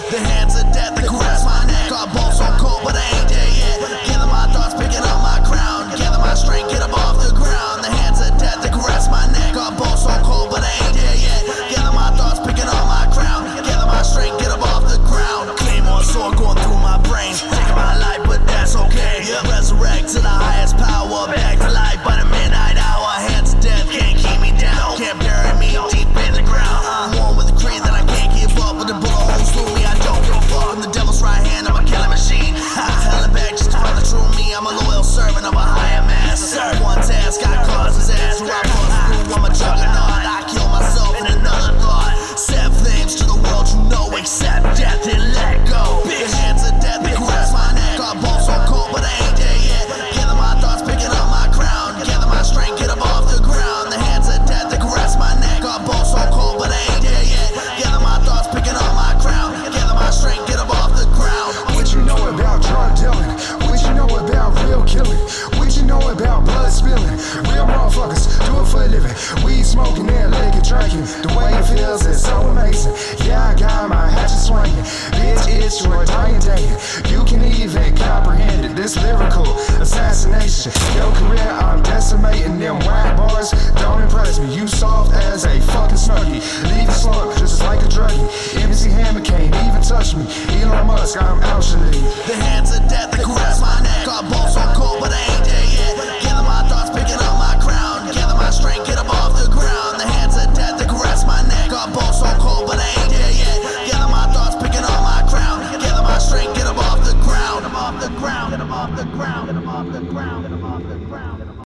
The hands of death that caress my neck. Got balls so cold, but I ain't dead yet. Gather my thoughts, picking up my crown. Gather my strength, get up off the ground. The hands of death that caress my neck. Got balls so cold, but I ain't dead yet. Gather my thoughts, picking up my crown. Gather my strength, get up off the ground. Claymore sword going through my brain. Taking my life, but that's okay. Resurrect to the highest power. Back to life by the midnight hour. Hands of death can't keep me down. Can't bury me deep in the ground. I'm one with the creed that I can't give up. With the bullet holes through me, I don't give a fuck. I'm the devil's right hand, I'm a killing machine. Hell and back just to find the true me. I'm a loyal servant of a higher master. One task, I cause his ass. Where I bust through, I'm a juggernaut. I kill myself in another thought. Set flames to the world you know. Accept death and let go. Big hands of death that caress my neck. Got balls so cold, but I ain't dead yet. Gather my thoughts, picking up my crown. Gather my strength, get up off the ground. The hands of death that caress my neck. Got balls so cold, but I ain't dead yet. Gather my thoughts, picking up my crown. Gather my strength, get up off the ground. What you know about drug dealing? What you know about real killing? What you know about blood spilling? Real motherfuckers do it for a living. Weed smoking and liquor drinking. The way it feels is so amazing. Yeah, I got my hatchet swinging. Bitch, it's your dying day. You can even comprehend it. This lyrical assassination. Your career, I'm decimating. Them whack bars don't impress me. You soft as a fucking snuggie. Leave a slump just like a druggie. MC Hammer can't even touch me. Elon Musk, I'm actually. The hands of death that caress my neck. Got balls so cold, but I ain't dead yet. Gather my thoughts, picking up my crown. Gather my strength, get up off the ground. The hands of death that caress my neck. Got balls so cold, but I ain't dead yet. Gather my thoughts, picking up my crown. Gather my strength, get up off the ground. Get up off the ground. Get up off the ground. Get up off the ground. Get up off the ground.